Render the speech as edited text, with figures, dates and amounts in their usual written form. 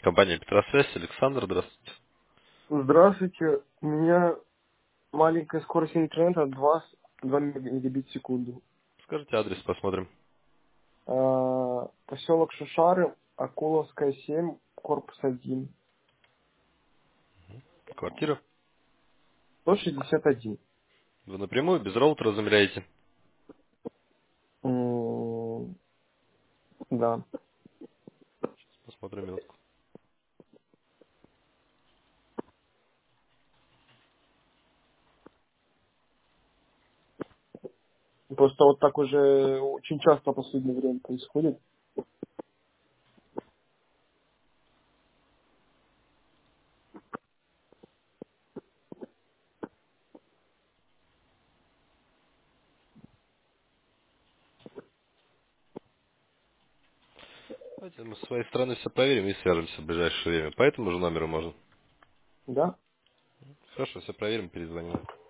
Компания Петросвязь, Александр, здравствуйте. Здравствуйте. У меня маленькая скорость интернета 2 мегабит в секунду. Скажите адрес, посмотрим. Поселок Шушары, Акуловская, 7, корпус 1. Квартира. 161. Вы напрямую, без роутера замеряете. Да. Посмотрим минутку. Просто вот так уже очень часто в последнее время происходит. Давайте мы с своей стороны все проверим и свяжемся в ближайшее время. По этому же номеру можно. Да? Хорошо, все проверим, перезвоним.